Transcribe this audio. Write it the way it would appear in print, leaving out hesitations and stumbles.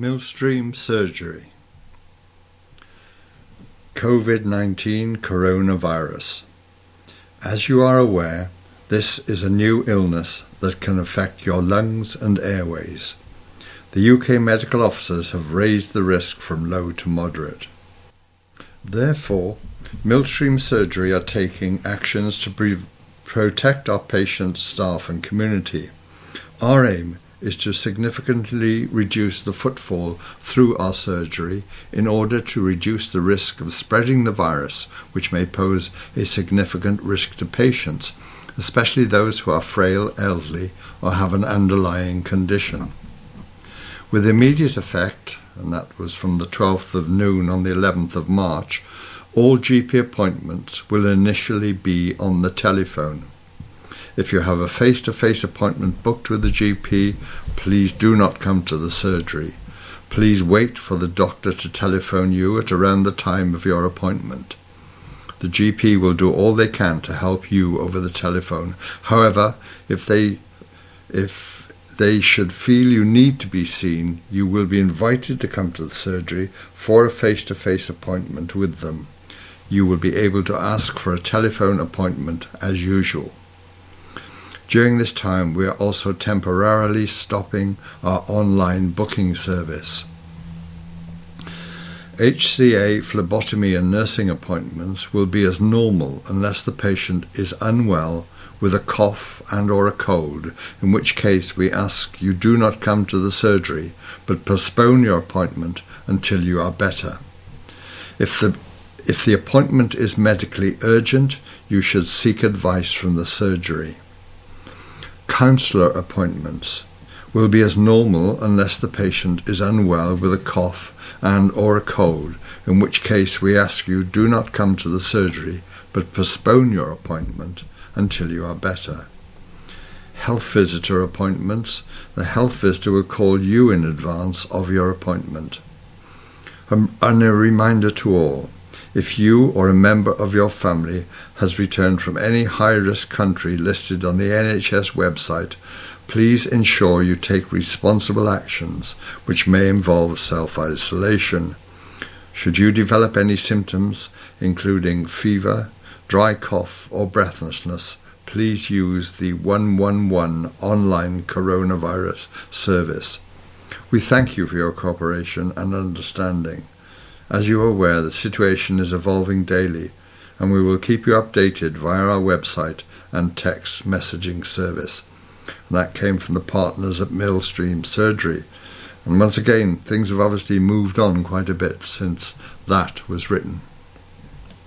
Millstream Surgery. COVID-19 coronavirus. As you are aware, this is a new illness that can affect your lungs and airways. The UK medical officers have raised the risk from low to moderate. Therefore, Millstream Surgery are taking actions to protect our patients, staff and community. Our aim is to significantly reduce the footfall through our surgery in order to reduce the risk of spreading the virus, which may pose a significant risk to patients, especially those who are frail, elderly, or have an underlying condition. With immediate effect, and that was from the 12th of noon on the 11th of March, all GP appointments will initially be on the telephone. If you have a face-to-face appointment booked with the GP, please do not come to the surgery. Please wait for the doctor to telephone you at around the time of your appointment. The GP will do all they can to help you over the telephone. However, if they should feel you need to be seen, you will be invited to come to the surgery for a face-to-face appointment with them. You will be able to ask for a telephone appointment as usual. During this time, we are also temporarily stopping our online booking service. HCA phlebotomy and nursing appointments will be as normal unless the patient is unwell with a cough and/or a cold, in which case we ask you do not come to the surgery, but postpone your appointment until you are better. If the appointment is medically urgent, you should seek advice from the surgery. Counsellor appointments will be as normal unless the patient is unwell with a cough and/or a cold, in which case we ask you do not come to the surgery, but postpone your appointment until you are better. Health visitor appointments. The health visitor will call you in advance of your appointment. And a reminder to all, if you or a member of your family has returned from any high-risk country listed on the NHS website, please ensure you take responsible actions, which may involve self-isolation. Should you develop any symptoms, including fever, dry cough or breathlessness, please use the 111 online coronavirus service. We thank you for your cooperation and understanding. As you are aware, the situation is evolving daily, and we will keep you updated via our website and text messaging service. And that came from the partners at Millstream Surgery. And once again, things have obviously moved on quite a bit since that was written.